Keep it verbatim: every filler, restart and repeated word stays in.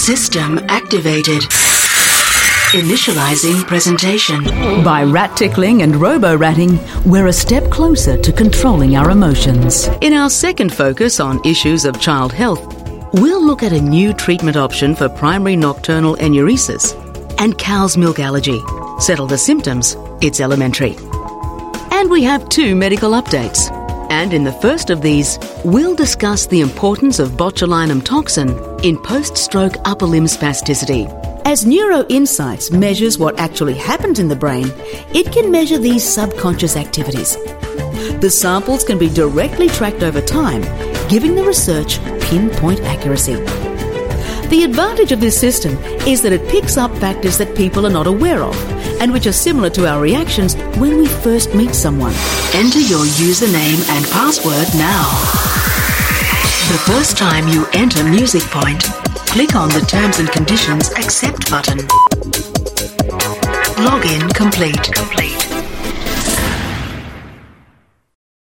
System activated. Initializing presentation. By rat tickling and robo-ratting, we're a step closer to controlling our emotions. In our second focus on issues of child health, we'll look at a new treatment option for primary nocturnal enuresis and cow's milk allergy. Settle the symptoms, it's elementary. And we have two medical updates. And in the first of these, we'll discuss the importance of botulinum toxin in post-stroke upper limb spasticity. As NeuroInsights measures what actually happens in the brain, it can measure these subconscious activities. The samples can be directly tracked over time, giving the research pinpoint accuracy. The advantage of this system is that it picks up factors that people are not aware of and which are similar to our reactions when we first meet someone. Enter your username and password now. The first time you enter Music Point, click on the Terms and Conditions Accept button. Login complete. complete.